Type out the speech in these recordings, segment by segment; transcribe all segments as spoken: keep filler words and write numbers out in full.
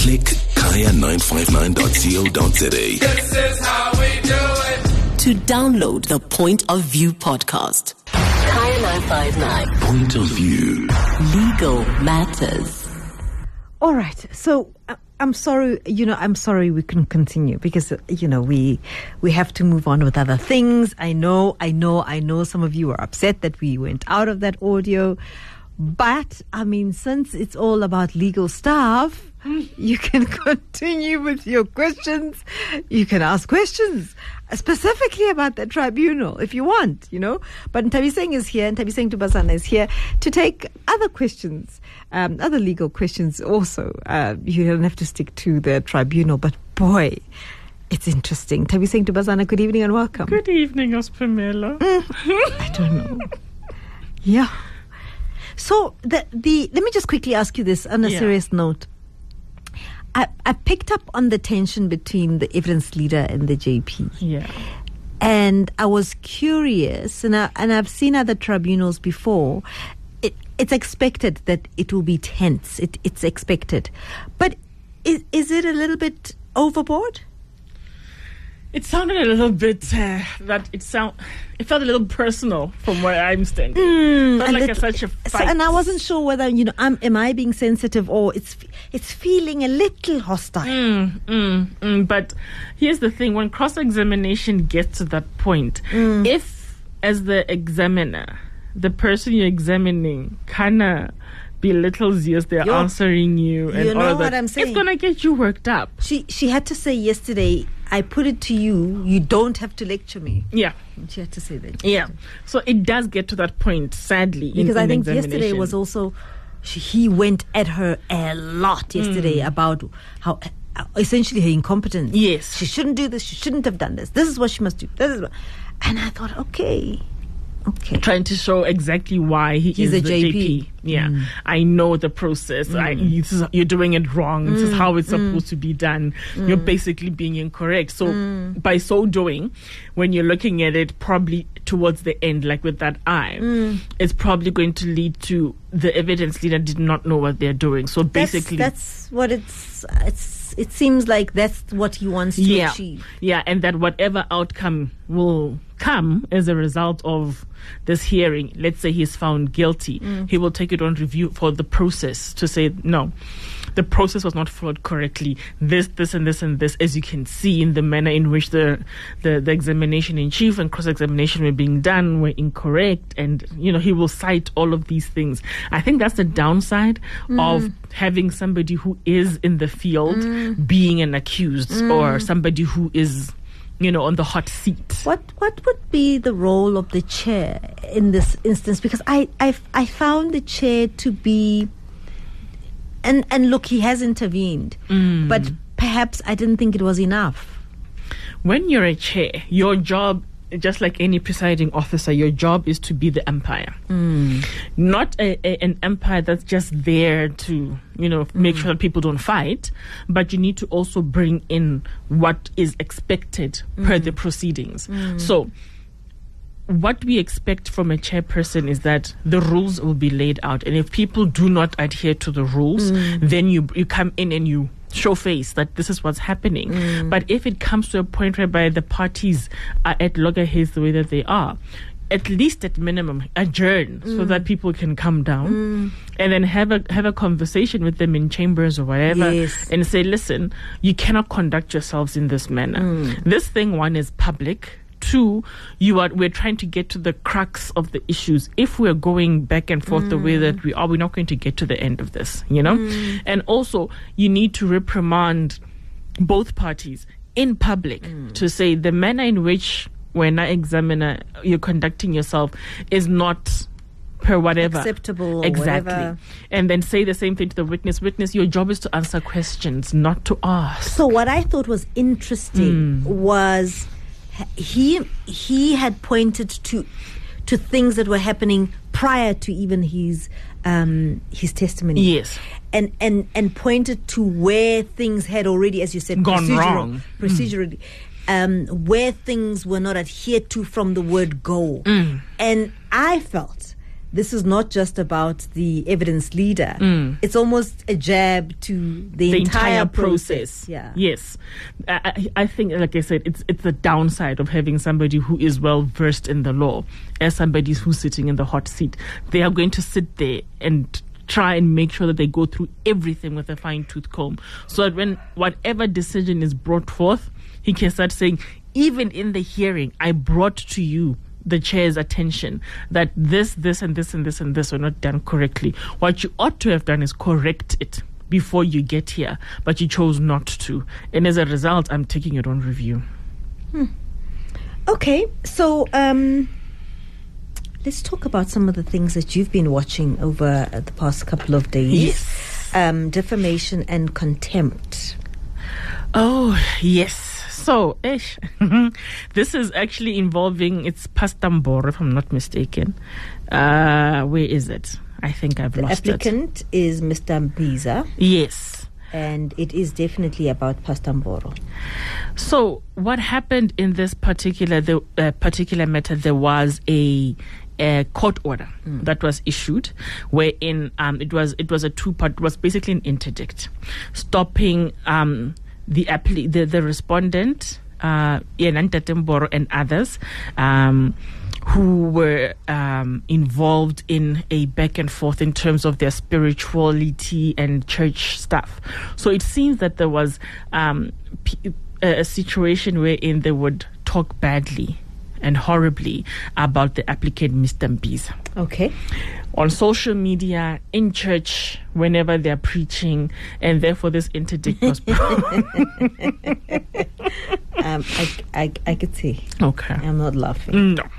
Click kaya nine five nine dot co dot za. This is how we do it. To download the Point of View podcast. Kaya nine five nine. Point of View. Legal matters. All right. So uh, I'm sorry, you know, I'm sorry we couldn't continue because, uh, you know, we we have to move on with other things. I know, I know, I know some of you are upset that we went out of that audio. But, I mean, since it's all about legal stuff, you can continue with your questions. You can ask questions specifically about the tribunal if you want, you know. But Ntabiseng is here, and Ntabiseng Tubazana is here to take other questions, um, other legal questions also. Uh, you don't have to stick to the tribunal, but boy, it's interesting. Ntabiseng Tubazana, good evening and welcome. Good evening, Ospamela. Mm, I don't know. Yeah. So the the let me just quickly ask you this on a yeah. serious note. I, I picked up on the tension between the evidence leader and the J P. Yeah. And I was curious, and I, and I've seen other tribunals before. It, it's expected that it will be tense. It, it's expected, but is is it a little bit overboard? It sounded a little bit uh, that it sound. It felt a little personal from where I'm standing. Mm, felt like little, a, such a fight. So, and I wasn't sure whether you know, I'm, am I being sensitive or it's it's feeling a little hostile. Mm, mm, mm, but here's the thing: when cross-examination gets to that point, mm. if as the examiner, the person you're examining, kinda belittles you as they're Yo, answering you, and you know all of that, what I'm saying? It's gonna get you worked up. She she had to say yesterday, I put it to you, you don't have to lecture me. Yeah. She had to say that. Yeah. So it does get to that point, sadly. Because in, I in think yesterday was also, she, he went at her a lot yesterday mm. about how, uh, essentially her incompetence. Yes. She shouldn't do this, she shouldn't have done this. This is what she must do. This is what, and I thought, okay. Okay. Trying to show exactly why he He's is a the J P. J P. Yeah, mm. I know the process. Mm. I, this is, you're doing it wrong. Mm. This is how it's mm. supposed to be done. Mm. You're basically being incorrect. So mm. by so doing, when you're looking at it, probably towards the end, like with that eye, mm. it's probably going to lead to the evidence leader did not know what they're doing. So basically, that's, that's what it's. It's. It seems like that's what he wants to yeah. achieve. Yeah, and that whatever outcome will come as a result of this hearing, let's say he's found guilty, mm. he will take it on review for the process to say, no, the process was not followed correctly. This, this, and this, and this, as you can see in the manner in which the, the, the examination in chief and cross-examination were being done were incorrect. And, you know, he will cite all of these things. I think that's the downside mm. of having somebody who is in the field mm. being an accused mm. or somebody who is, you know, on the hot seat. What what would be the role of the chair in this instance? Because I I, I found the chair to be, and and look, he has intervened, mm. but perhaps I didn't think it was enough. When you're a chair, your job, just like any presiding officer, your job is to be the umpire. Mm. Not a, a, an umpire that's just there to, you know, make mm. sure that people don't fight, but you need to also bring in what is expected mm. per the proceedings. Mm. So what we expect from a chairperson is that the rules will be laid out. And if people do not adhere to the rules, mm. then you you come in and you show face that this is what's happening. Mm. But if it comes to a point whereby the parties are at loggerheads the way that they are, at least at minimum adjourn mm. so that people can come down mm. and then have a have a conversation with them in chambers or whatever yes. and say, listen, you cannot conduct yourselves in this manner. Mm. This thing, one, is public. Two, you are we're trying to get to the crux of the issues. If we're going back and forth mm. the way that we are, we're not going to get to the end of this, you know? Mm. And also, you need to reprimand both parties in public mm. to say the manner in which, when I examiner, you're conducting yourself is not per whatever. Acceptable. Exactly. Whatever. And then say the same thing to the witness. Witness, your job is to answer questions, not to ask. So what I thought was interesting mm. was he he had pointed to to things that were happening prior to even his um, his testimony. Yes. And, and and pointed to where things had already, as you said, gone procedural, wrong. Procedurally. Mm. Um, where things were not adhered to from the word go. Mm. And I felt this is not just about the evidence leader. Mm. It's almost a jab to the, the entire, entire process. process. Yeah. Yes. I, I I think, like I said, it's it's the downside of having somebody who is well versed in the law as somebody who's sitting in the hot seat. They are going to sit there and try and make sure that they go through everything with a fine-tooth comb, so that when whatever decision is brought forth, he can start saying, even in the hearing, I brought to you the chair's attention that this, this, and this, and this, and this were not done correctly. What you ought to have done is correct it before you get here, but you chose not to. And as a result, I'm taking it on review. Hmm. Okay, so um, let's talk about some of the things that you've been watching over the past couple of days. Yes. Um, defamation and contempt. Oh, yes. So, ish, this is actually involving, it's Pastor Mboro, if I'm not mistaken. Uh, where is it? I think I've the lost it. The applicant is Mister Mbiza. Yes. And it is definitely about Pastor Mboro. So, what happened in this particular the uh, particular matter? There was a a court order mm. that was issued, wherein um, it was it was a two part. It was basically an interdict, stopping um, the, appli- the the respondent, uh, Ian Mboro and others, um, who were um, involved in a back and forth in terms of their spirituality and church stuff. So it seems that there was um, p- a situation wherein they would talk badly and horribly about the applicant, Mister Mbiza. Okay. On social media, in church, whenever they're preaching, and therefore this interdict was um, I, I, I could see. Okay. I'm not laughing. No.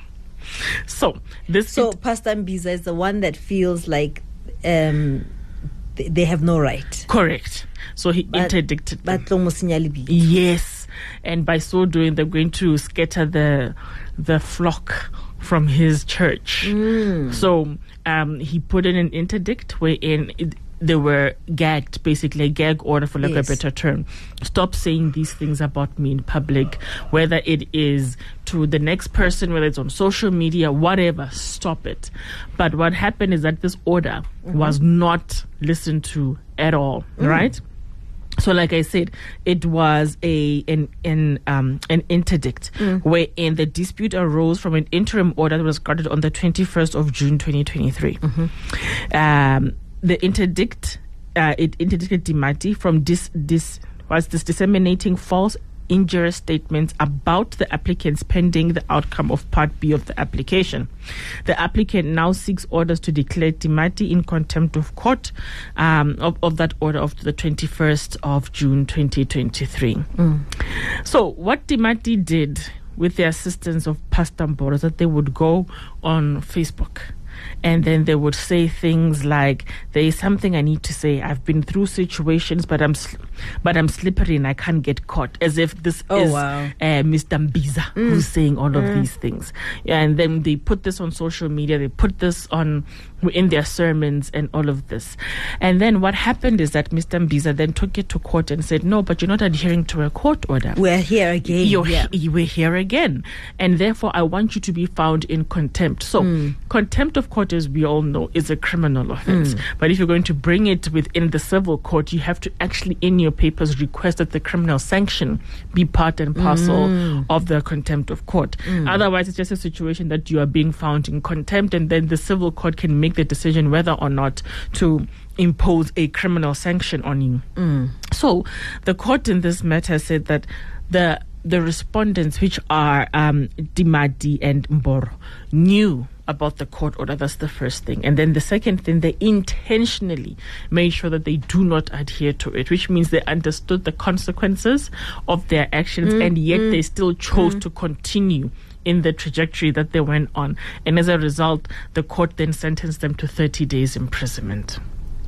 So this So int- Pastor Mbiza is the one that feels like um, they, they have no right. Correct. So he But- interdicted them. But Lomo Sinyalibi. Yes, and by so doing, they're going to scatter the the flock from his church. Mm. So um, he put in an interdict wherein it, they were gagged, basically a gag order, for lack Yes. of a better term. Stop saying these things about me in public, whether it is to the next person, whether it's on social media, whatever, stop it. But what happened is that this order Mm-hmm. was not listened to at all, Mm. right? So, like I said, it was a an an um an interdict Mm. wherein the dispute arose from an interim order that was granted on the twenty-first of June, twenty twenty-three. Mm-hmm. Um, the interdict uh, it interdicted Dimati from dis dis was this disseminating false, injurious statements about the applicants pending the outcome of Part B of the application. The applicant now seeks orders to declare Dimati in contempt of court um, of, of that order of the twenty-first of June, twenty twenty-three. Mm. So what Dimati did with the assistance of Pastor Mboro is that they would go on Facebook, and then they would say things like, there is something I need to say. I've been through situations, but I'm sl- but I'm slippery and I can't get caught. As if this Oh, is wow. uh, Mister Mbiza who's saying all of these things. And then they put this on social media. They put this on in their sermons and all of this. And then what happened is that Mister Mbiza then took it to court and said, no, but you're not adhering to a court order. We're here again. You're yeah. he- we're here again, and therefore I want you to be found in contempt. So Mm. contempt of court, as we all know, is a criminal offense. Mm. But if you're going to bring it within the civil court, you have to actually in your papers request that the criminal sanction be part and parcel Mm. of the contempt of court. Otherwise, it's just a situation that you are being found in contempt, and then the civil court can make the decision whether or not to impose a criminal sanction on you. Mm. So the court in this matter said that the the respondents, which are um, Dimati and Mboro, knew about the court order. That's the first thing. And then the second thing, they intentionally made sure that they do not adhere to it, which means they understood the consequences of their actions, Mm, and yet mm, they still chose mm. to continue in the trajectory that they went on. And as a result, the court then sentenced them to thirty days imprisonment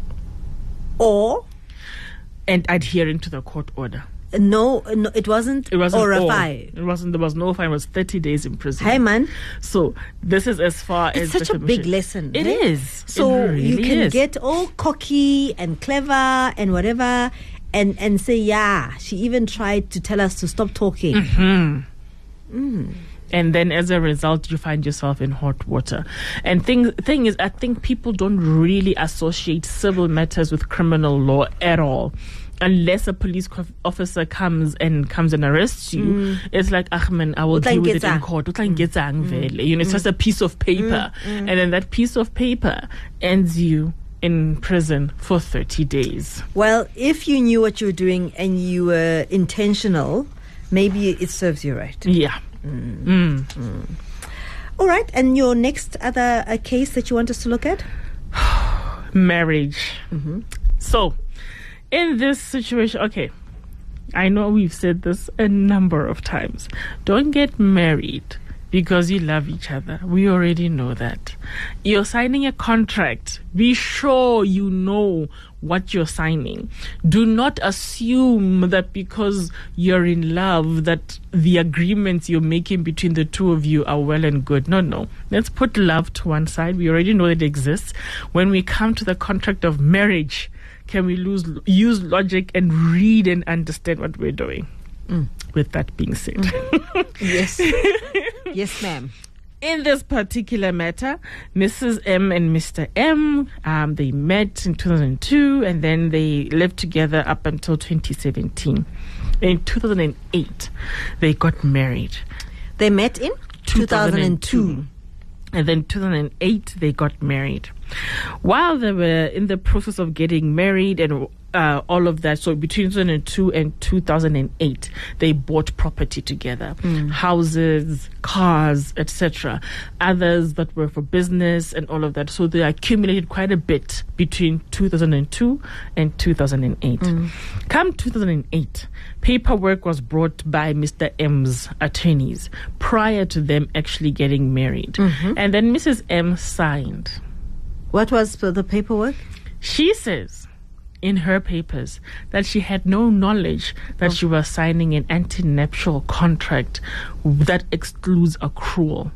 Or and adhering to the court order. no, no, it wasn't. It wasn't or a all. five. It wasn't. There was no fine. It was thirty days imprisonment. Hey man, So this is as far it's as such a big defamation- lesson. It eh? is. So It really you can is. get all cocky and clever and whatever, and and say, yeah, she even tried to tell us to stop talking. Mm-hmm. Mm. And then as a result, you find yourself in hot water. And thing, thing is, I think people don't really associate civil matters with criminal law at all. Unless a police co- officer comes and comes and arrests you, mm. it's like, Ahmed, I will deal with it in court. Mm. Mm. You know, it's mm. just a piece of paper. Mm. Mm. And then that piece of paper ends you in prison for thirty days. Well, if you knew what you were doing and you were intentional, maybe it serves you right. Yeah. Mm. Mm. Mm. All right. And your next other uh, case that you want us to look at? Marriage. Mm-hmm. So, in this situation, okay, I know we've said this a number of times. Don't get married because you love each other. We already know that. You're signing a contract. Be sure you know what you're signing. Do not assume that because you're in love that the agreements you're making between the two of you are well and good. No, no. Let's put love to one side. We already know that it exists. When we come to the contract of marriage, can we lose, use logic and read and understand what we're doing? Mm. With that being said. Mm. Yes. Yes, ma'am. In this particular matter, Missus M and Mister M, um, they met in two thousand two and then they lived together up until twenty seventeen. In two thousand eight, they got married. They met in two thousand two. And then two thousand eight, they got married. While they were in the process of getting married and uh, all of that, so between two thousand two and two thousand eight, they bought property together. Mm. Houses, cars, et cetera. Others that were for business and all of that. So they accumulated quite a bit between two thousand two and two thousand eight. Mm. Come two thousand eight, paperwork was brought by Mister M's attorneys prior to them actually getting married. Mm-hmm. And then Missus M signed. What was the paperwork? She says in her papers that she had no knowledge that oh. she was signing an antenuptial contract that excludes accrual.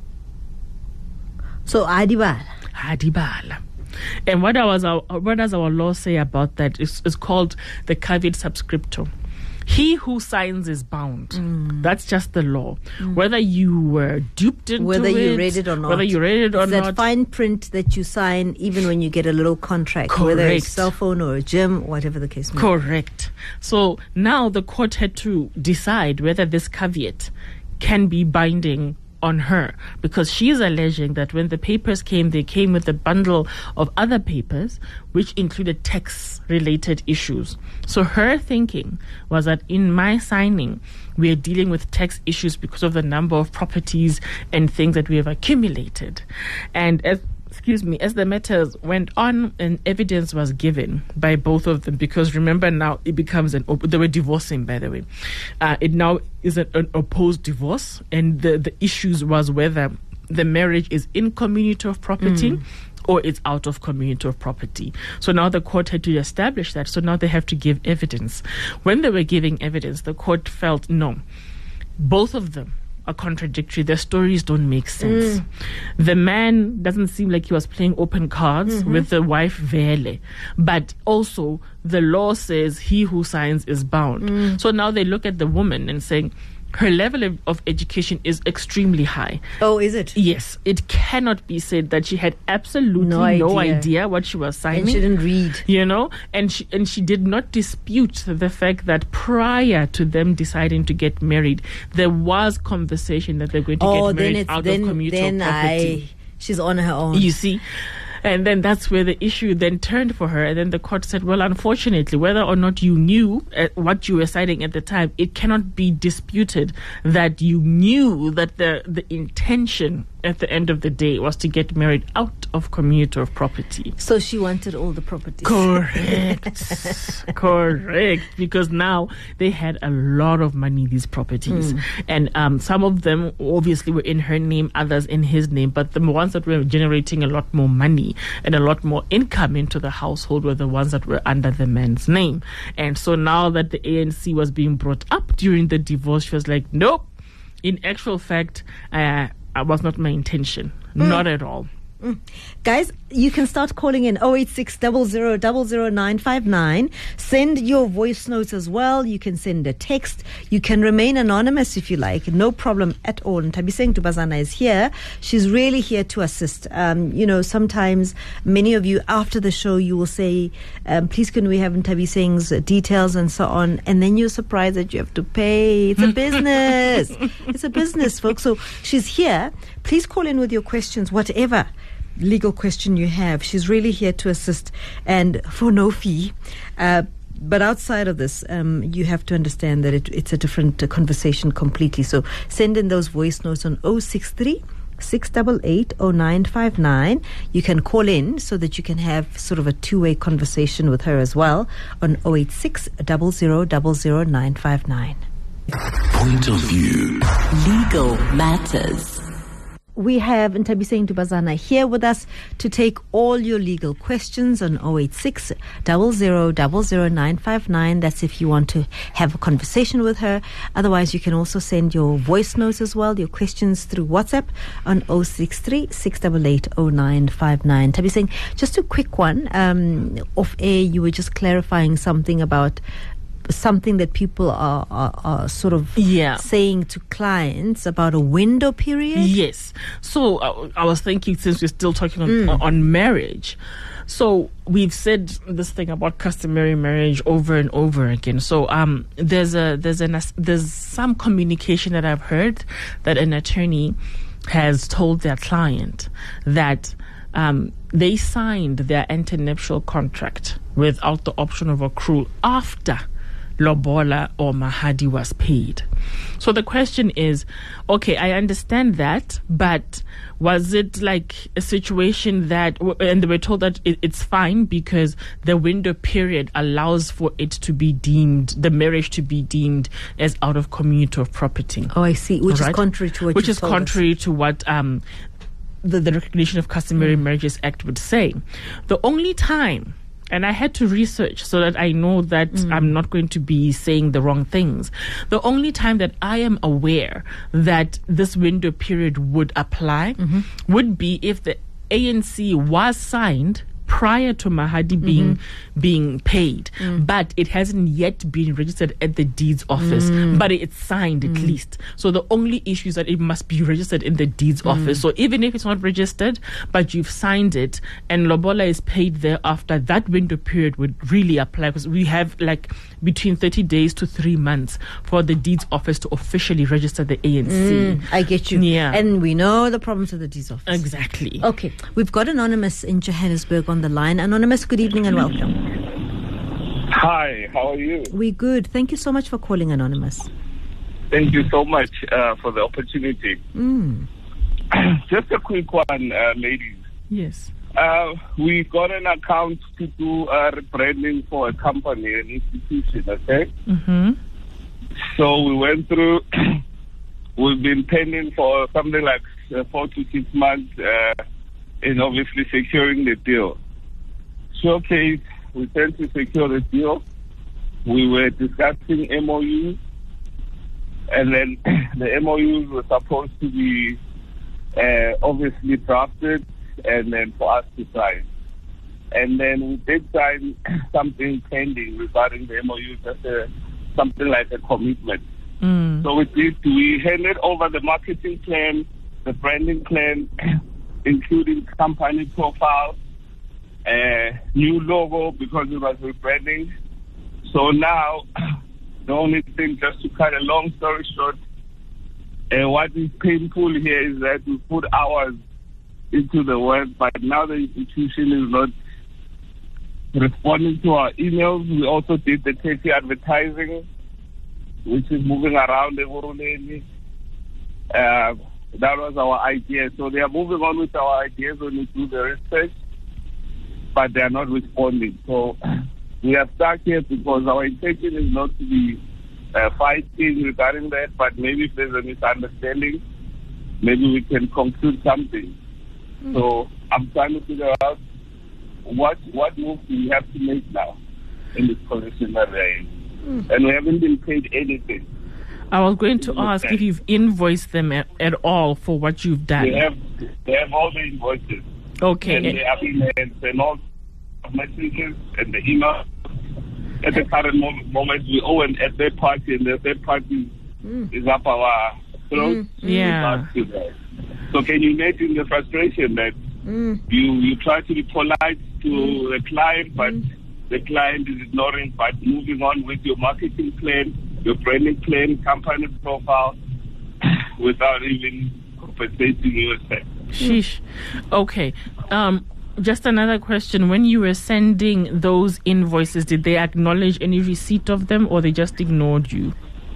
So adibala. Adibala. And what, was our, what does our law say about that? It's, it's called the caveat subscriptum. He who signs is bound. Mm. That's just the law. Mm. Whether you were duped into whether it, you read it or not, whether you read it or it's not, that fine print that you sign, even when you get a little contract, correct. Whether it's a cell phone or a gym, whatever the case may be. Correct. So now the court had to decide whether this caveat can be binding on her, because she is alleging that when the papers came, they came with a bundle of other papers which included tax-related issues. So her thinking was that in my signing, we are dealing with tax issues because of the number of properties and things that we have accumulated. And as Excuse me, as the matters went on and evidence was given by both of them, because remember now it becomes an, op- they were divorcing, by the way. Uh, it now is an, an opposed divorce, and the, the issues was whether the marriage is in community of property mm. or it's out of community of property. So now the court had to establish that. So now they have to give evidence. When they were giving evidence, the court felt, no, both of them are contradictory. Their stories don't make sense. Mm. The man doesn't seem like he was playing open cards mm-hmm. with the wife Vele. But also, the law says he who signs is bound. Mm. So now they look at the woman and saying, her level of, of education is extremely high. Oh, is it? Yes. It cannot be said that she had absolutely no idea, no idea what she was signing. And she didn't read. You know? And she, and she did not dispute the fact that prior to them deciding to get married, there was conversation that they're going to oh, get married then it's, out then, of commutual then property. I, she's on her own. You see? And then that's where the issue then turned for her. And then the court said, well, unfortunately, whether or not you knew uh, what you were signing at the time, it cannot be disputed that you knew that the, the intention at the end of the day was to get married out of community of property. So she wanted all the properties. Correct. Correct. Because now they had a lot of money, these properties. Mm. And um, some of them obviously were in her name, others in his name. But the ones that were generating a lot more money and a lot more income into the household were the ones that were under the man's name. And so now that the A N C was being brought up during the divorce, she was like, nope. In actual fact, uh, it was not my intention. Mm. Not at all. Mm. Guys, you can start calling in oh eight six, zero zero zero zero nine five nine. Send your voice notes as well. You can send a text. You can remain anonymous if you like. No problem at all. And Thabiseng Dubazana is here. She's really here to assist. Um, you know, sometimes many of you after the show, you will say, um, please can we have Thabiseng's details and so on. And then you're surprised that you have to pay. It's a business. It's a business, folks. So she's here. Please call in with your questions, whatever legal question you have. She's really here to assist and for no fee. Uh, but outside of this, um, you have to understand that it, it's a different uh, conversation completely. So send in those voice notes on oh six three, six eight eight, oh nine five nine. You can call in so that you can have sort of a two-way conversation with her as well on oh eight six, zero zero zero zero nine five nine. Point of view. Legal matters. We have Thabiseng Dubazana here with us to take all your legal questions on oh eight six, zero zero zero zero nine five nine. That's if you want to have a conversation with her. Otherwise, you can also send your voice notes as well, your questions through WhatsApp on oh six three, six eight eight, oh nine five nine. Thabiseng, just a quick one. Um, off air, you were just clarifying something about something that people are, are, are sort of yeah. saying to clients about a window period. Yes. So uh, I was thinking, since we're still talking on, Mm. on marriage, so we've said this thing about customary marriage over and over again. So um, there's a there's an there's some communication that I've heard that an attorney has told their client that um, they signed their antenuptial contract without the option of accrual after lobola or mahadi was paid. So the question is, okay, I understand that, but was it like a situation that, and they were told that it, it's fine because the window period allows for it to be deemed, the marriage to be deemed as out of community of property. Oh, I see. Which Right? is contrary to what Which you is told us. contrary to what um, the, the Recognition of Customary Marriages Act would say. The only time, and I had to research so that I know that mm. I'm not going to be saying the wrong things. The only time that I am aware that this window period would apply mm-hmm. would be if the A N C was signed prior to Mahadi being mm-hmm. being paid, mm. but it hasn't yet been registered at the deeds office, mm. but it's signed mm. at least. So the only issue is that it must be registered in the deeds mm. office. So even if it's not registered, but you've signed it and lobola is paid thereafter, that window period would really apply, because we have like between thirty days to three months for the deeds office to officially register the A N C. Mm, I get you. Yeah. And we know the problems of the deeds office. Exactly. Okay. We've got Anonymous in Johannesburg on the line. Anonymous, good evening and welcome. Hi, how are you? We good. Thank you so much for calling, Anonymous. Thank you so much uh, for the opportunity. Mm. Just a quick one, uh, ladies. Yes. Uh, we got an account to do uh, rebranding for a company, an institution, okay? Mm-hmm. So we went through, we've been pending for something like uh, four to six months uh, in obviously securing the deal. Showcase, we tend to secure the deal. We were discussing M O Us, and then the M O Us were supposed to be uh, obviously drafted and then for us to sign. And then we did sign something pending regarding the M O U, just a, something like a commitment. Mm. So we did, we handed over the marketing plan, the branding plan, including company profile, uh, new logo because it was rebranding. So now, the only thing, just to cut a long story short, uh, what is painful here is that we put hours into the work, but now the institution is not responding to our emails. We also did the T T advertising, which is moving around the Ekurhuleni. Uh, that was our idea. So they are moving on with our ideas when we do the research, but they are not responding. So we are stuck here because our intention is not to be uh, fighting regarding that, but maybe if there's a misunderstanding, maybe we can conclude something. Mm. So I'm trying to figure out what what move do we have to make now in this position that we're in. Mm. And we haven't been paid anything. I was going to ask if you've invoiced them at, at all for what you've done. They have, they have all the invoices. Okay. And the agreements and all messages and the email. At the current moment, moment, we owe an, a third party, and the third party mm. is up our throat. Mm. Yeah. So can you imagine the frustration that mm. you, you try to be polite to mm. the client, but mm. the client is ignoring, but moving on with your marketing plan, your branding plan, company profile, without even compensating yourself. Sheesh. Okay. Um, just another question. When you were sending those invoices, did they acknowledge any receipt of them, or they just ignored you?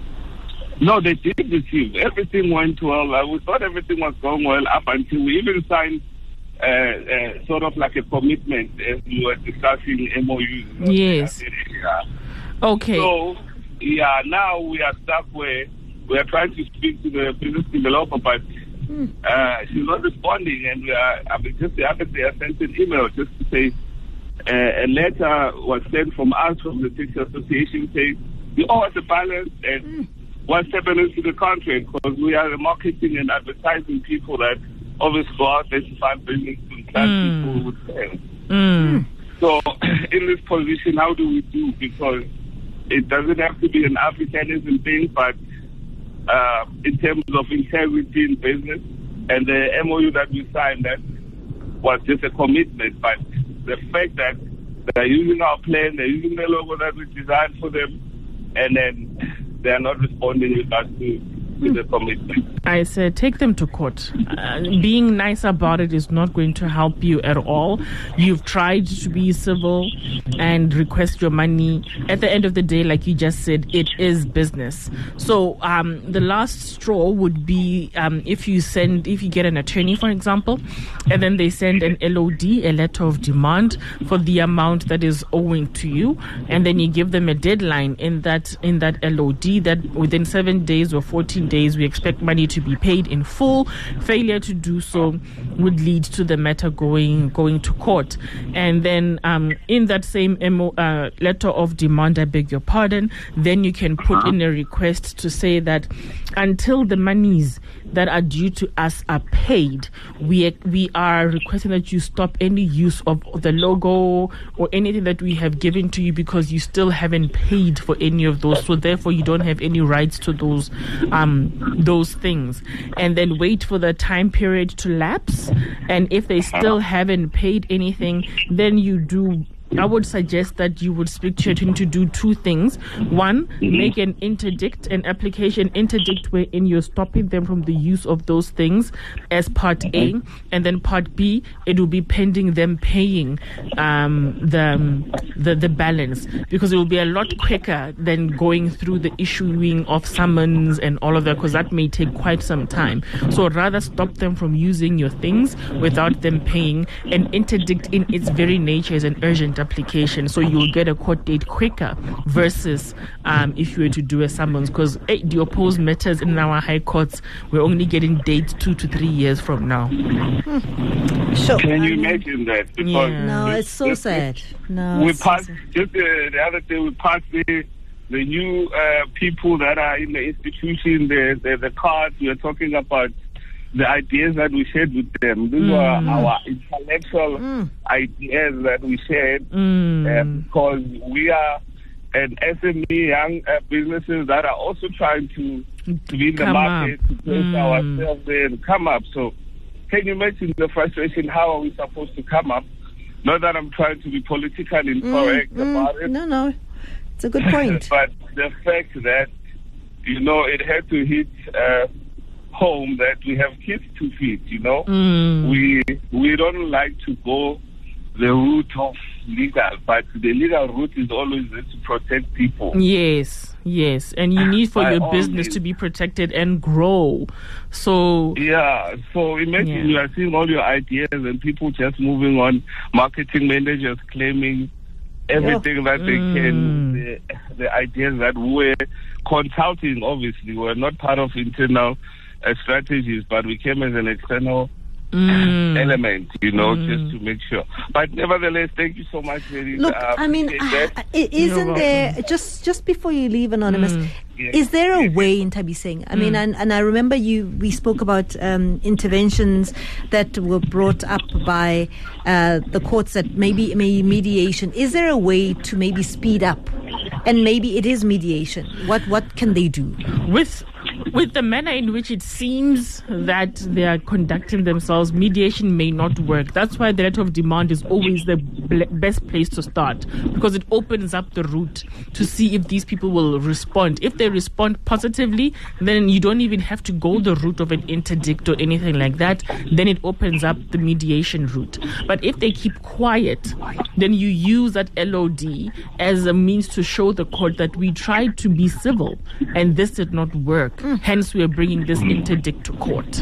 No, they did receive. Everything went well. Uh, we thought everything was going well up until we even signed uh, uh, sort of like a commitment as we were discussing M O Us. Yes. Yeah. Okay. So, yeah, now we are stuck where we are trying to speak to the business developer, but uh, she's not responding. And we are, I mean, just the other day I sent an email just to say uh, a letter was sent from us, from the Taxi Association, saying, you owe us a balance and mm. what's happening to the country, because we are marketing and advertising people that obviously go out there to find business and class mm. people with sales. Mm. So in this position, how do we do? Because it doesn't have to be an Africanism thing, but uh, in terms of integrity in business, and the M O U that we signed, that was just a commitment. But the fact that they're using our plan, they're using the logo that we designed for them, and then they are not responding with us to, to the commitment. I said, take them to court. Uh, being nice about it is not going to help you at all. You've tried to be civil and request your money. At the end of the day, like you just said, it is business. So um, the last straw would be um, if you send, if you get an attorney, for example, and then they send an L O D, a letter of demand, for the amount that is owing to you, and then you give them a deadline in that in that L O D that within seven days or fourteen days we expect money to be paid in full. Failure to do so would lead to the matter going going to court. And then um, in that same M O, uh, letter of demand, I beg your pardon, then you can put in a request to say that until the monies that are due to us are paid, we we are requesting that you stop any use of the logo or anything that we have given to you, because you still haven't paid for any of those, so therefore you don't have any rights to those um those things. And then wait for the time period to lapse, and if they still haven't paid anything, then you do I would suggest that you would speak to your attorney to do two things. One, make an interdict, an application interdict wherein you're stopping them from the use of those things as part A, and then part B, it will be pending them paying um, the, the the balance, because it will be a lot quicker than going through the issuing of summons and all of that, because that may take quite some time. So rather stop them from using your things without them paying. An interdict in its very nature is an urgent application, so you'll get a court date quicker versus um, if you were to do a summons, because hey, the opposed matters in our high courts, we're only getting dates two to three years from now. Hmm. Sure. Can you imagine that? Because yeah. No, it's so just, sad. No, we it's passed so sad. just the, the other day. We passed the the new uh, people that are in the institution, the the, the cards. We are talking about the ideas that we shared with them. These mm. were our intellectual mm. ideas that we shared, mm. uh, because we are an S M E, young uh, businesses that are also trying to, to be in the come market, up. to place mm. ourselves there and come up. So can you imagine the frustration? How are we supposed to come up? Not that I'm trying to be politically incorrect mm, about mm, it. No, no. It's a good point. But the fact that, you know, it had to hit uh, home that we have kids to feed, you know. Mm. We we don't like to go the route of legal, but the legal route is always there to protect people. Yes, yes. And you need for By your all business means. to be protected and grow. So Yeah, so imagine Yeah. you are seeing all your ideas and people just moving on, marketing managers claiming everything that they Mm. can, the, the ideas that we're consulting, obviously. We're not part of internal uh, strategies, but we came as an external mm. element, you know, mm. just to make sure. But nevertheless, thank you so much, ladies. Look, uh, I mean, uh, isn't there, just just before you leave, Anonymous, mm. yeah. is there a way in Thabiseng? I mm. mean, and, and I remember you, we spoke about um, interventions that were brought up by uh, the courts, that maybe, maybe mediation. Is there a way to maybe speed up? And maybe it is mediation. What what can they do? With with the manner in which it seems that they are conducting themselves, mediation may not work. That's why the letter of demand is always the ble- best place to start, because it opens up the route to see if these people will respond. If they respond positively, then you don't even have to go the route of an interdict or anything like that. Then it opens up the mediation route. But if they keep quiet, then you use that L O D as a means to show the court that we tried to be civil and this did not work. Mm. Hence, we are bringing this interdict to court.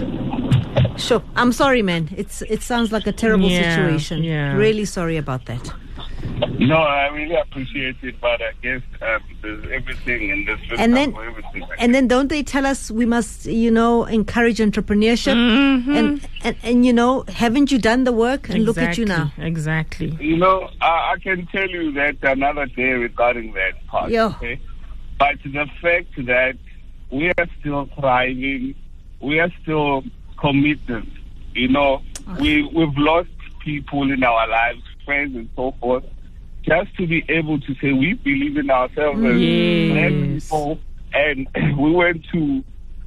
Sure. I'm sorry, man. It's It sounds like a terrible yeah, situation. Yeah. Really sorry about that. No, I really appreciate it, but I guess um, there's everything in this system and then, for everything. And then don't they tell us we must, you know, encourage entrepreneurship? Mm-hmm. And, and, and, you know, haven't you done the work? And exactly, look at you now. Exactly. You know, I, I can tell you that another day regarding that part. Yo. Okay? But the fact that we are still thriving, we are still committed. You know, we, we've lost people in our lives, friends and so forth, just to be able to say we believe in ourselves as yes. black people, and we went to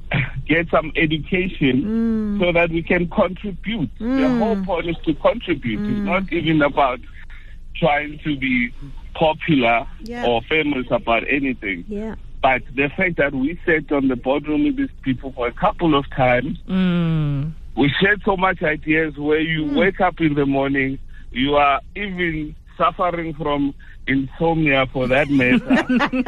get some education mm. so that we can contribute. Mm. The whole point is to contribute. Mm. It's not even about trying to be popular yeah. or famous about anything. Yeah. But the fact that we sat on the boardroom with these people for a couple of times, mm. we shared so much ideas where you mm. wake up in the morning, you are even suffering from insomnia for that matter,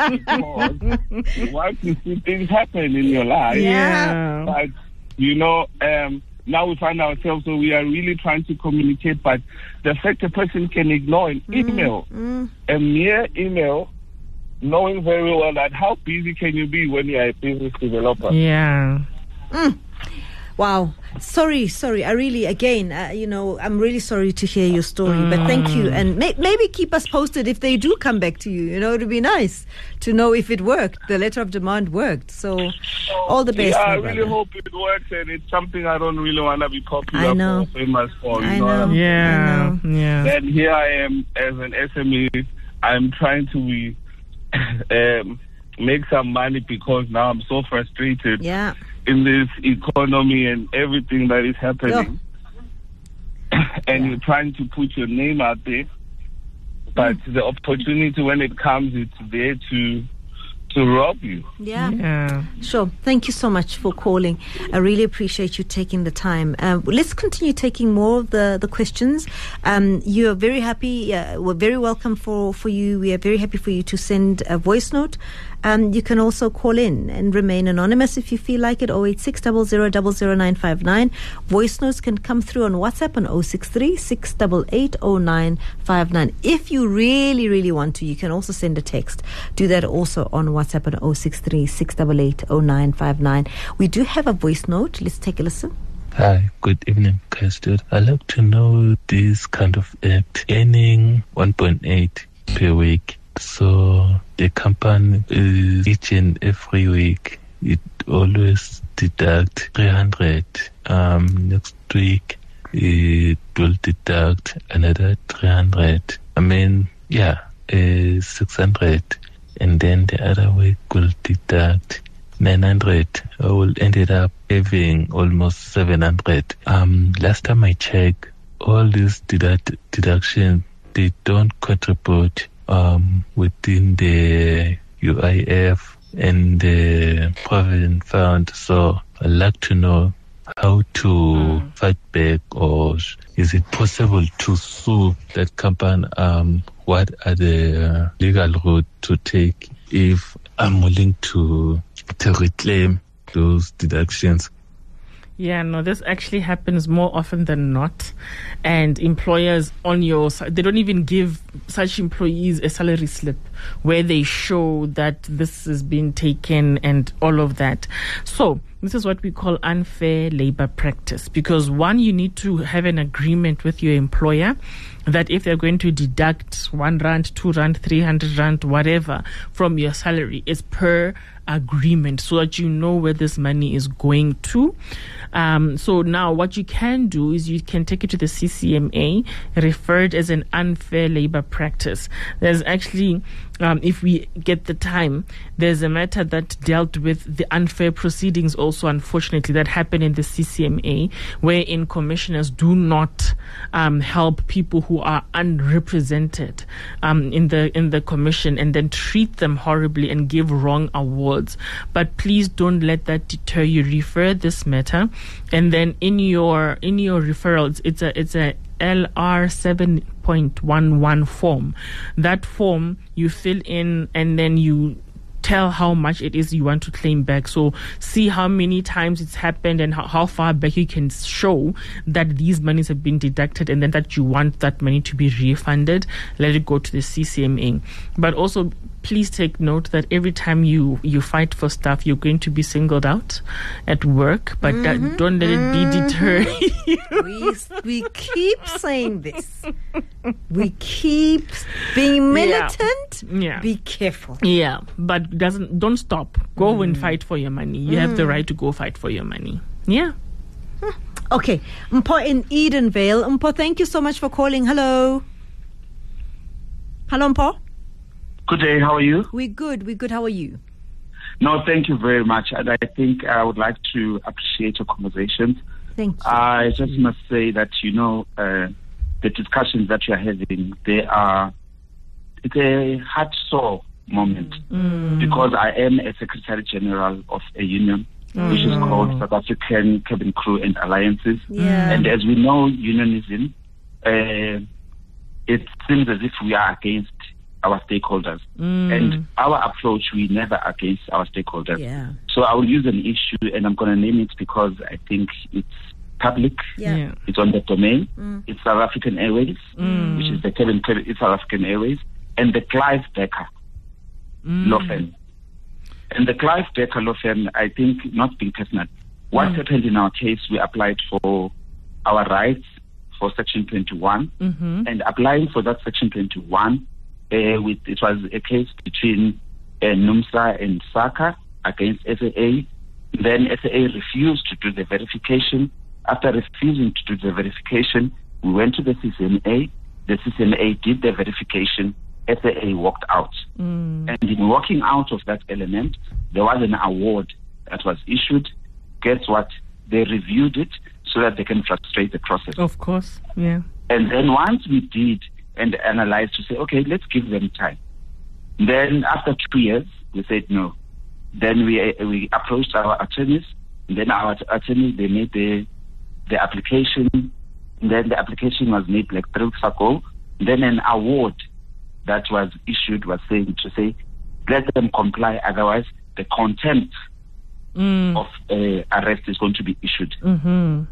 because you want to see things happen in your life. Yeah. But, you know, um, now we find ourselves, so we are really trying to communicate, but the fact a person can ignore an mm. email, mm. a mere email, knowing very well that how busy can you be when you are a business developer? Yeah. Mm. Wow. Sorry, sorry. I really, again, uh, you know, I'm really sorry to hear your story, mm. but thank you. And may- maybe keep us posted if they do come back to you. You know, it would be nice to know if it worked. The letter of demand worked. So all the best. Yeah, I brother. really hope it works, and it's something I don't really want to be popular I know. for, famous for. You I know, know. what I mean? Yeah. I know. Yeah. And here I am as an S M E. I'm trying to be, um, make some money because now I'm so frustrated. Yeah. In this economy and everything that is happening, and yeah. you're trying to put your name out there, but mm. the opportunity when it comes, it's there to to rob you. Yeah. Yeah. Sure. Thank you so much for calling. I really appreciate you taking the time. Um, let's continue taking more of the, the questions. Um, you are very happy. Uh, we're very welcome for, for you. We are very happy for you to send a voice note. Um, you can also call in and remain anonymous if you feel like it. oh eight six, zero zero zero zero nine five nine. Voice notes can come through on WhatsApp on oh six three, six eight eight, oh nine five nine. If you really, really want to, you can also send a text. Do that also on WhatsApp on oh six three, six eight eight, oh nine five nine. We do have a voice note. Let's take a listen. Hi, good evening, Castor. I'd like to know this kind of act earning one point eight per week. So the company is each and every week it always deduct three hundred. Um, next week it will deduct another three hundred. I mean, yeah, uh, six hundred, and then the other week will deduct nine hundred. I will ended up having almost seven hundred. Um, last time I checked, all these deduct deductions they don't contribute um within the U I F and the Provident Fund. So I'd like to know how to mm. fight back, or is it possible to sue that company? Um, what are the uh, legal route to take if I'm willing to to reclaim those deductions? Yeah, no, this actually happens more often than not. And employers on your side, they don't even give such employees a salary slip. where they show that this has been taken and all of that. So this is what we call unfair labor practice, because one, you need to have an agreement with your employer that if they're going to deduct one rand, two rand, three hundred rand, whatever from your salary, it's per agreement, so that you know where this money is going to. Um, so now what you can do is you can take it to the C C M A, referred as an unfair labor practice. There's actually, um, if we get the time, there's a matter that dealt with the unfair proceedings also, unfortunately, that happened in the C C M A, wherein commissioners do not um, help people who are unrepresented um, in the in the commission, and then treat them horribly and give wrong awards. But please don't let that deter you. Refer this matter, and then in your in your referrals, it's a it's a L R seven point one one form. That form you fill in, and then you tell how much it is you want to claim back. So see how many times it's happened and how, how far back you can show that these monies have been deducted, and then that you want that money to be refunded. Let it go to the C C M A. But also, please take note that every time you, you fight for stuff, you're going to be singled out at work, but mm-hmm. that, don't let it be deterred. we, we keep saying this. We keep being militant. Yeah. Yeah. Be careful. Yeah, but doesn't don't stop. Go mm. and fight for your money. You mm. have the right to go fight for your money. Yeah. Okay. Mpo in Edenvale. Mpo, thank you so much for calling. Hello. Hello, Mpo. Good day, how are you? We're good, we're good. How are you? No, thank you very much. And I think I would like to appreciate your conversations. Thank you. I just must say that, you know, uh, the discussions that you are having, they are, it's a heart sore moment mm. because I am a Secretary General of a union, mm. which is called South African Cabin Crew and Alliances. Yeah. And as we know, unionism, uh, it seems as if we are against our stakeholders. Mm. And our approach, we never against our stakeholders. Yeah. So I will use an issue, and I'm going to name it because I think it's public. Yeah. Yeah. It's on the domain. Mm. It's South African Airways, mm. which is the Kevin Kevin, it's South African Airways, and the Clive Becker mm. law firm. And the Clive Becker law firm, I think, not being personal, what mm. happened in our case, we applied for our rights for Section twenty-one, mm-hmm. and applying for that Section twenty-one, Uh, with, it was a case between uh, NUMSA and SACA against S A A. Then S A A refused to do the verification. After refusing to do the verification, we went to the C C M A. The C C M A did the verification. S A A walked out. Mm. And in walking out of that element, there was an award that was issued. Guess what? They reviewed it so that they can frustrate the process. Of course, yeah. And then once we did, and analyzed to say, okay, let's give them time. Then after two years, we said no. Then we uh, we approached our attorneys. And then our attorneys, they made the the application. And then the application was made like three weeks ago. Then an award that was issued was saying to say, let them comply, otherwise the contempt mm. of uh, arrest is going to be issued. Mm-hmm.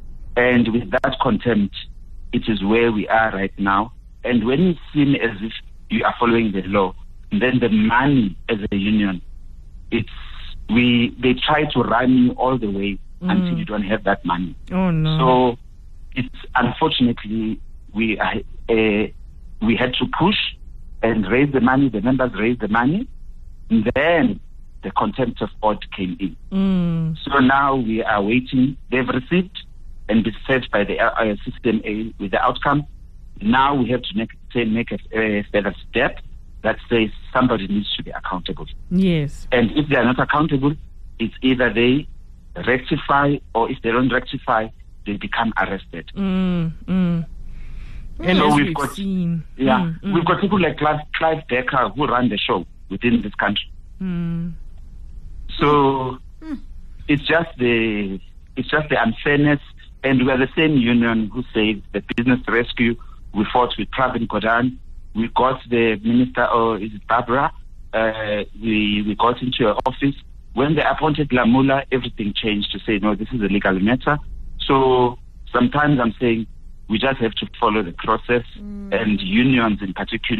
And with that contempt, it is where we are right now. And when it seems as if you are following the law, then the money as a union, it's we they try to run you all the way mm. until you don't have that money. Oh no! So it's unfortunately we uh, uh, we had to push and raise the money. The members raised the money, and then the contempt of court came in. Mm. So now we are waiting. They've received and been served by the uh, C C M A with the outcome. Now we have to make, say, make a, a further step that says somebody needs to be accountable. Yes. And if they are not accountable, it's either they rectify, or if they don't rectify, they become arrested. Mm, mm. And so we've, we've got, seen. yeah, mm, mm. we've got people like Clive, Clive Becker who run the show within this country. Mm. So mm. it's just the it's just the unfairness, and we are the same union who said the business rescue. We fought with Pravin Gordhan. We got the minister, or is it Barbara? Uh, we we got into her office. When they appointed Lamula, everything changed to say, no, this is a legal matter. So sometimes I'm saying we just have to follow the process, mm. and unions in particular,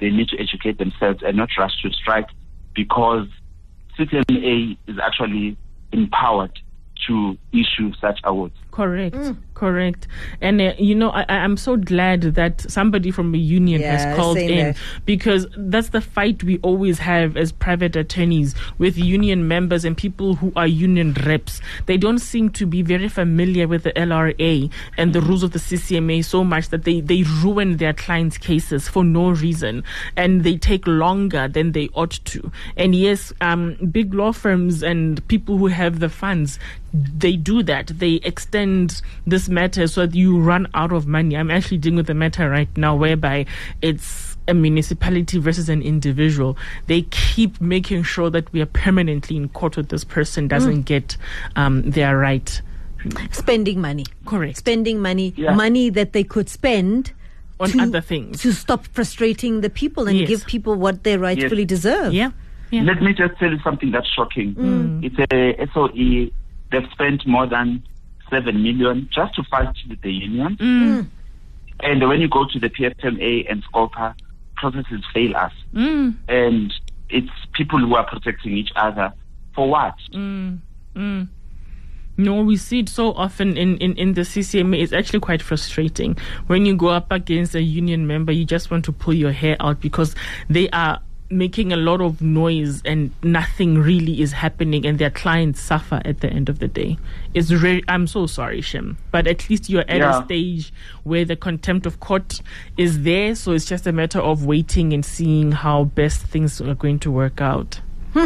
they need to educate themselves and not rush to strike, because C C M A is actually empowered to issue such awards. Correct, mm. correct. And, uh, you know, I, I'm so glad that somebody from a union yeah, has called in that. because that's the fight we always have as private attorneys with union members and people who are union reps. They don't seem to be very familiar with the L R A and the rules of the C C M A so much that they, they ruin their clients' cases for no reason, and they take longer than they ought to. And yes, um, big law firms and people who have the funds, they do that. They extend this matter so that you run out of money. I'm actually dealing with a matter right now whereby it's a municipality versus an individual. They keep making sure that we are permanently in court with this person doesn't mm. get um, their right. Spending money. Correct. Spending money. Yeah. Money that they could spend on to, other things. To stop frustrating the people and yes. give people what they rightfully yes. deserve. Yeah. yeah. Let me just tell you something that's shocking. Mm. It's a S O E. They've spent more than seven million just to fight with the union. Mm. And when you go to the P F M A and SCOPA, processes fail us. Mm. And it's people who are protecting each other. For what? Mm. Mm. No, we see it so often in, in, in the C C M A. It's actually quite frustrating. When you go up against a union member, you just want to pull your hair out because they are making a lot of noise and nothing really is happening, and their clients suffer at the end of the day. It's very, I'm so sorry, Shem, but at least you're at yeah. a stage where the contempt of court is there, so it's just a matter of waiting and seeing how best things are going to work out. Yeah.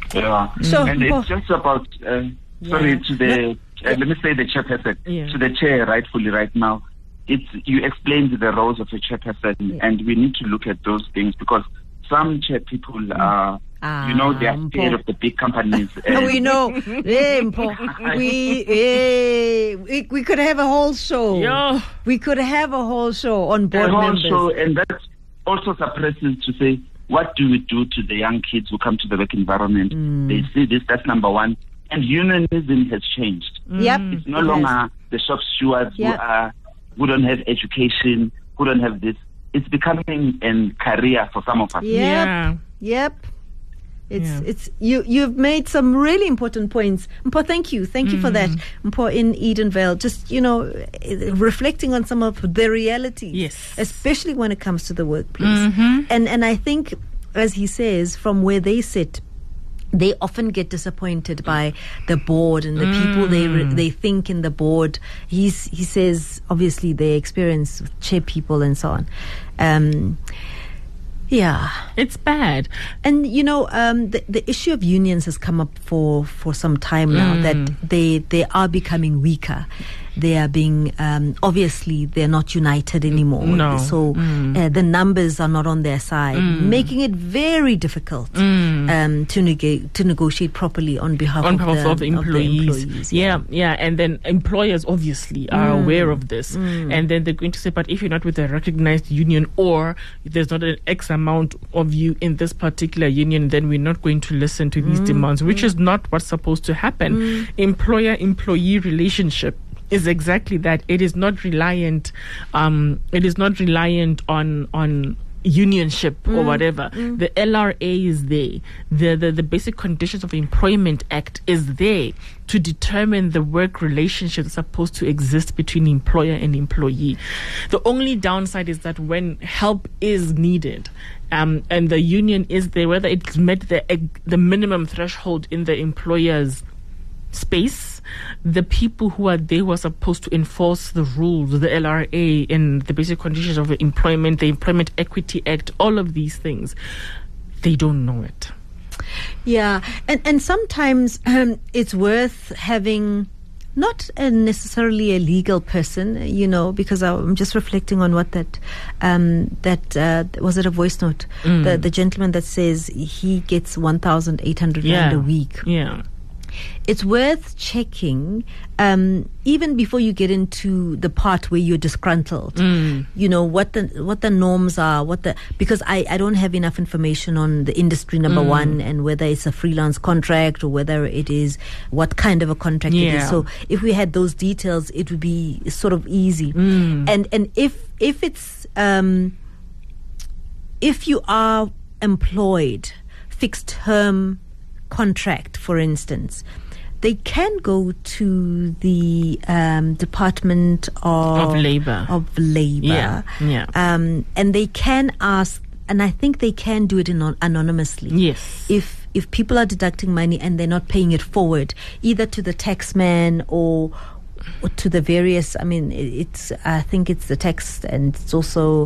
So, and well, it's just about, uh, sorry, yeah. to the, uh, let me say the chairperson, Yeah. to the chair rightfully right now. It's, you explained the roles of a chairperson, Yeah. and we need to look at those things because some chair people are, Ah, you know, they are scared Mpo. of the big companies. Oh, we know. Hey, Mpo. we, hey, we we could have a whole show. Yo. We could have a whole show on board And members. also, and that also suppresses to say, what do we do to the young kids who come to the work environment? Mm. They see this, that's number one. And unionism has changed. Yep. It's no it longer has. the shop stewards Yep. who are who don't have education, who don't have this. It's becoming a career for some of us. Yep. Yeah. Yep. It's Yeah. it's you you've made some really important points. Mpo, thank you. Thank you for that. Mpo in Edenvale, just, you know, reflecting on some of the realities. Yes. Especially when it comes to the workplace. Mm-hmm. And and I think, as he says, from where they sit, they often get disappointed by the board and the mm. people they re- they think in the board. He's he says obviously they experience with chair people and so on. Um, yeah, It's bad. and you know um, the the issue of unions has come up for for some time now. Mm. That they they are becoming weaker. They are being um, obviously they're not united anymore. No. So Mm. uh, the numbers are not on their side, Mm. making it very difficult Mm. um, to neg- to negotiate properly on behalf, on of, behalf the, of the employees. employees, yeah. yeah, And then employers obviously are Mm. aware of this. Mm. And then they're going to say, but if you're not with a recognized union or there's not an X amount of you in this particular union, then we're not going to listen to these Mm. demands, which is not what's supposed to happen. Mm. Employer-employee relationship is exactly that. It is not reliant. Um, it is not reliant on on unionship or Mm. whatever. Mm. The L R A is there. The, the the Basic Conditions of Employment Act is there to determine the work relationship that's supposed to exist between employer and employee. The only downside is that when help is needed, um, and the union is there, whether it's met the the minimum threshold in the employer's space, the people who are there who are supposed to enforce the rules, the L R A and the Basic Conditions of Employment, the Employment Equity Act, all of these things, they don't know it. Yeah, and and sometimes um, it's worth having not a necessarily a legal person, you know, because I'm just reflecting on what that um, that uh, was it a voice note, Mm. the the gentleman that says he gets one thousand eight hundred Yeah. rand a week. Yeah. It's worth checking um, even before you get into the part where you're disgruntled. Mm. You know what the what the norms are, what the because I, I don't have enough information on the industry number Mm. one and whether it's a freelance contract or whether it is what kind of a contract it Yeah. is. So if we had those details, it would be sort of easy. Mm. And and if if it's um, if you are employed, fixed term contract, for instance, they can go to the um, Department of, Of Labor. Of Labor, Yeah, yeah. Um, and they can ask, and I think they can do it anon- anonymously. Yes. If if people are deducting money and they're not paying it forward, either to the taxman or, or to the various, I mean, it, it's I think it's the tax and it's also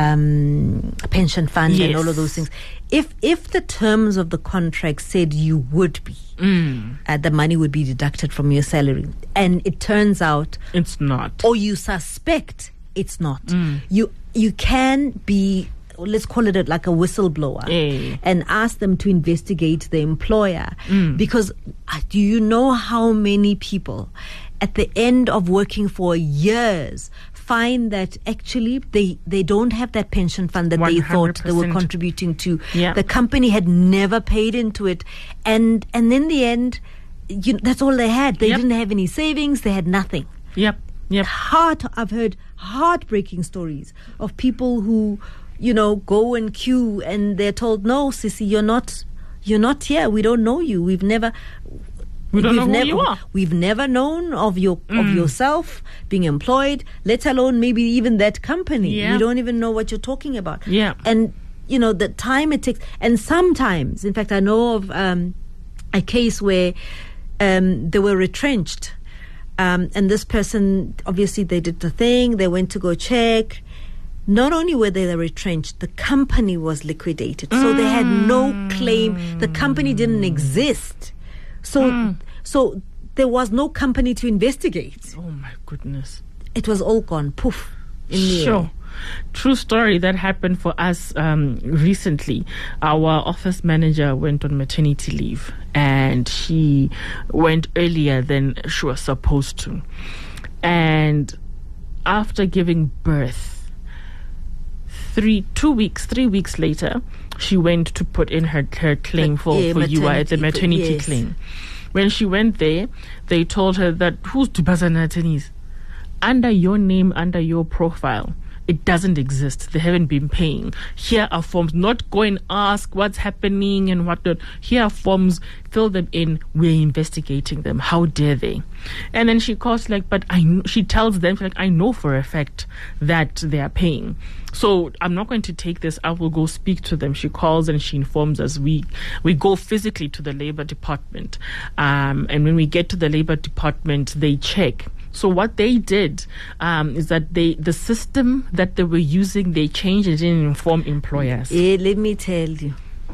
um, a pension fund and Yes. all of those things. If if the terms of the contract said you would be, Mm. uh, the money would be deducted from your salary, and it turns out, It's not. or you suspect it's not, Mm. you you can be, let's call it a, like a whistleblower, Eh. and ask them to investigate the employer. Mm. Because uh, do you know how many people at the end of working for years find that actually they, they don't have that pension fund that they thought they were one hundred percent. contributing to. Yeah. The company had never paid into it, and and in the end, you, that's all they had. They Yep. didn't have any savings. They had nothing. Yep. Yep. Heart, I've heard heartbreaking stories of people who, you know, go and queue and they're told, no, Sissy, you're not, you're not here. We don't know you. We've never, We don't we've know who never, you are. We've never known of your of Mm. yourself being employed, let alone maybe even that company. Yeah. We don't even know what you're talking about. Yeah. And you know the time it takes, and sometimes, in fact, I know of um, a case where um, they were retrenched. Um, and this person, obviously, they did the thing. They went to go check. Not only were they retrenched, the company was liquidated. So they had no claim. The company didn't exist. So, so there was no company to investigate. Oh my goodness. It was all gone. Poof. In the Sure. air. True story that happened for us um, recently. Our office manager went on maternity leave and she went earlier than she was supposed to. And after giving birth, three, two weeks, three weeks later, she went to put in her, her claim But, for, yeah, for U I, the maternity, maternity yes. claim. When she went there, they told her that who's Dubazana Tennis? Under your name, under your profile, it doesn't exist. They haven't been paying. Here are forms. Not go and ask what's happening and whatnot. Here are forms. Fill them in. We're investigating them. How dare they? And then she calls like, but I. Kn-, she tells them like, I know for a fact that they are paying. So I'm not going to take this. I will go speak to them. She calls and she informs us. We we go physically to the labor department, um, and when we get to the labor department, they check. So what they did um, is that they the system that they were using, they changed it and inform employers. Eh, let me tell you.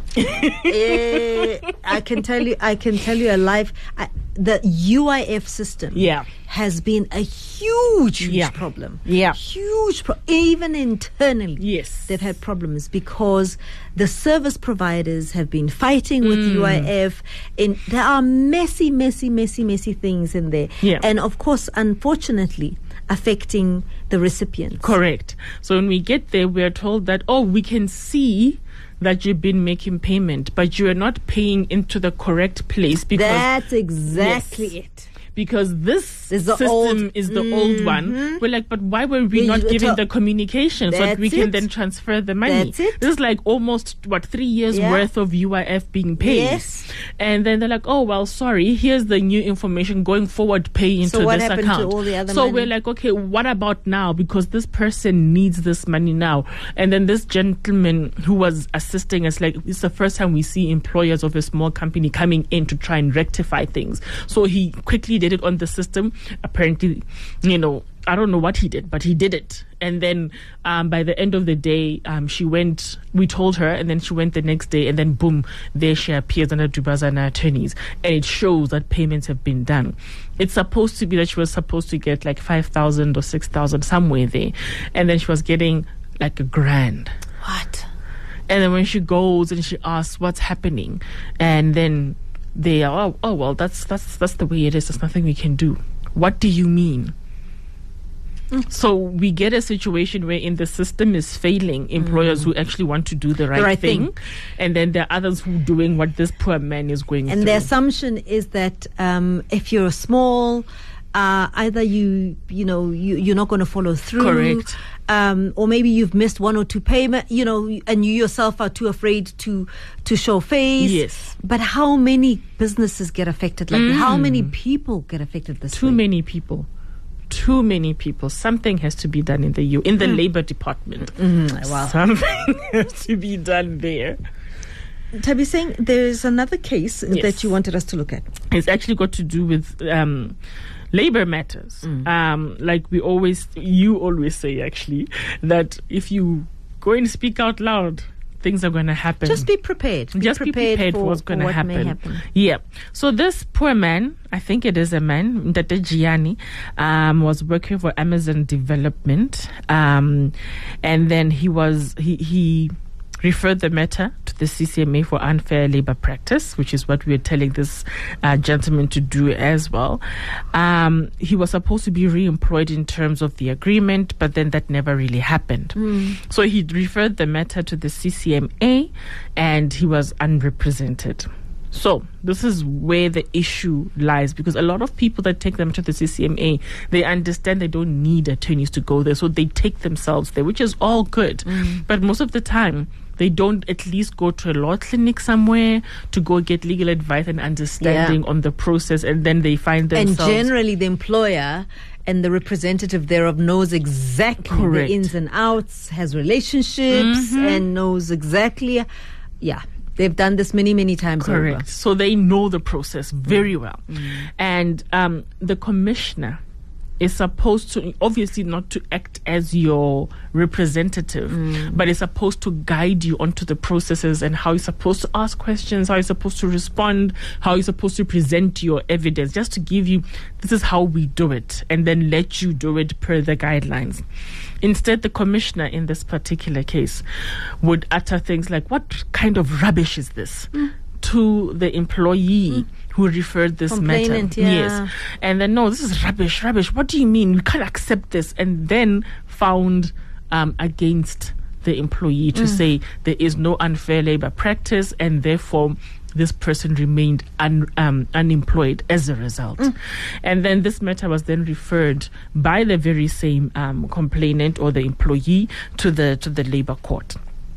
eh, I can tell you. I can tell you a life. I, the U I F system, Yeah. has been a huge, huge Yeah. problem. Yeah. huge. Pro- even internally, Yes. they've had problems because the service providers have been fighting with Mm. U I F. And there are messy, messy, messy, messy things in there. Yeah. And of course, unfortunately, affecting the recipients. Correct. So when we get there, we are told that, oh, we can see that you've been making payment, but you are not paying into the correct place because That's exactly Yes. it. because this Is the system old- is the old one. We're like, but why were we You- not you given tell- the communication so that we That's can it. then transfer the money? That's it. This is like almost, what, three years Yeah. worth of U I F being paid. Yes. And then they're like, oh, well, sorry, here's the new information going forward, pay into So what this happened to account. all the other so money? we're like, okay, what about now? Because this person needs this money now. And then this gentleman who was assisting us, like, it's the first time we see employers of a small company coming in to try and rectify things. So he quickly did it on the system. Apparently, you know, I don't know what he did, but he did it. And then um, by the end of the day, um, she went, we told her, and then she went the next day, and then boom, there she appears under Dubazana attorneys. And it shows that payments have been done. It's supposed to be that she was supposed to get like five thousand or six thousand, somewhere there. And then she was getting like a grand. What? And then when she goes and she asks what's happening, and then they are, oh, oh well, that's that's that's the way it is. There's nothing we can do. What do you mean? So we get a situation where in the system is failing employers Mm. who actually want to do the right, right thing, thing. and then there are others who doing what this poor man is going And through. the assumption is that um, if you're small, uh, either you you know you, you're not going to follow through. Correct. um, or maybe you've missed one or two payment, you know, and you yourself are too afraid to to show face. Yes. But how many businesses get affected? Like, Mm. how many people get affected this Too way? many people. Too many people. Something has to be done in the U in the Mm. labor department. Mm, wow. Something has to be done there. Tabi saying there's another case Yes. that you wanted us to look at. It's actually got to do with um, labor matters. Mm. Um, like we always, you always say actually, that if you go and speak out loud, things are going to happen. Just be prepared. Be Just prepared, be prepared for, for what's going to what may happen. happen. Yeah. So this poor man, I think it is a man, Ndate Gianni, um, was working for Amazon Development, um, and then he was he he. referred the matter to the C C M A for unfair labor practice, which is what we are telling this uh, gentleman to do as well. Um, he was supposed to be re-employed in terms of the agreement, but then that never really happened. Mm. So he referred the matter to the C C M A, and he was unrepresented. So this is where the issue lies, because a lot of people that take them to the C C M A, they understand they don't need attorneys to go there, so they take themselves there, which is all good. Mm. But most of the time, they don't at least go to a law clinic somewhere to go get legal advice and understanding Yeah. on the process, and then they find themselves... And generally, the employer and the representative thereof knows exactly Correct. the ins and outs, has relationships, Mhm. and knows exactly. Yeah, they've done this many, many times Correct. over. So they know the process very well. And um, the commissioner is supposed to, obviously not to act as your representative, Mm. but is supposed to guide you onto the processes and how you're supposed to ask questions, how you're supposed to respond, how you're supposed to present your evidence, just to give you, this is how we do it, and then let you do it per the guidelines. Instead, the commissioner in this particular case would utter things like, what kind of rubbish is this? Mm. To the employee who referred this matter. Complainant, yeah. Yes. And then, no, this is rubbish, rubbish. What do you mean? We can't accept this. And then found um, against the employee to Mm. say there is no unfair labor practice, and therefore this person remained un, um, unemployed as a result. Mm. And then this matter was then referred by the very same um, complainant or the employee to the to the labor court.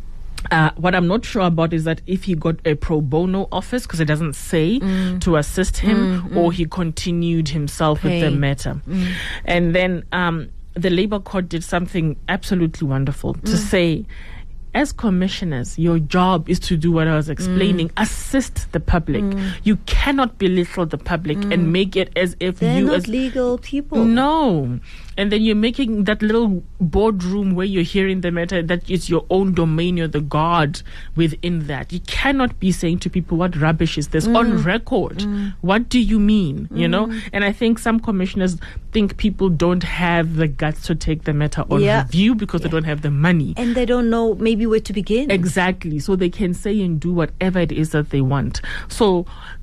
Uh, what I'm not sure about is that if he got a pro bono office, because it doesn't say Mm. to assist him, Mm, or mm. he continued himself with the Pay. matter. Mm. And then um, the labor court did something absolutely wonderful to Mm. say, as commissioners, your job is to do what I was explaining, assist the public. Mm. You cannot belittle the public Mm. and make it as if They're you not as legal people. no. And then you're making that little boardroom where you're hearing the matter that it's your own domain, you're the god within that. You cannot be saying to people, what rubbish is this? Mm. On record. Mm. What do you mean? You know? Mm. And I think some commissioners think people don't have the guts to take the matter on Yeah. review because Yeah. they don't have the money. And they don't know maybe where to begin. Exactly. So they can say and do whatever it is that they want. So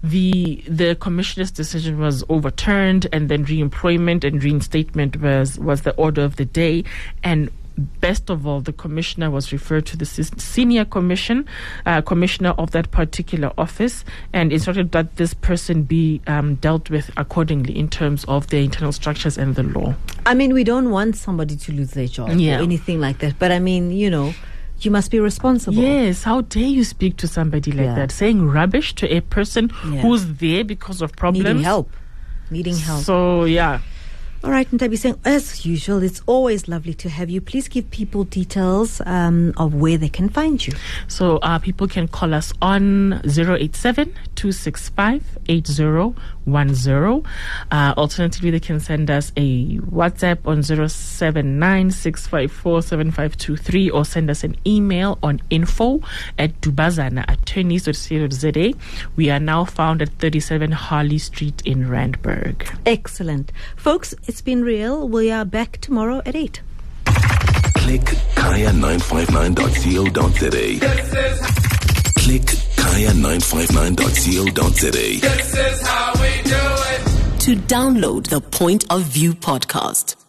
the the commissioner's decision was overturned, and then reemployment and reinstatement was, was the order of the day. And best of all, the commissioner was referred to the se- senior commission, uh, commissioner of that particular office, and instructed that this person be um, dealt with accordingly in terms of their internal structures and the law. I mean, we don't want somebody to lose their job Yeah. or anything like that. But I mean, you know, you must be responsible. Yes, how dare you speak to somebody like Yeah. that, saying rubbish to a person Yeah. who's there because of problems. Needing help. Needing help. So, yeah. All right, Ntabi saying, as usual, it's always lovely to have you. Please give people details um, of where they can find you. So uh, people can call us on zero eight seven, two six five, eight zero one zero. Uh, alternatively, they can send us a WhatsApp on zero seven nine, six five four, seven five two three, or send us an email on info at dubazana attorneys dot co dot za. We are now found at thirty-seven Harley Street in Randburg. Excellent. Folks, it's been real. We are back tomorrow at eight. Click kaya nine five nine dot co dot za. Click kaya nine five nine dot co dot za. This is how we do it. To download the Point of View podcast,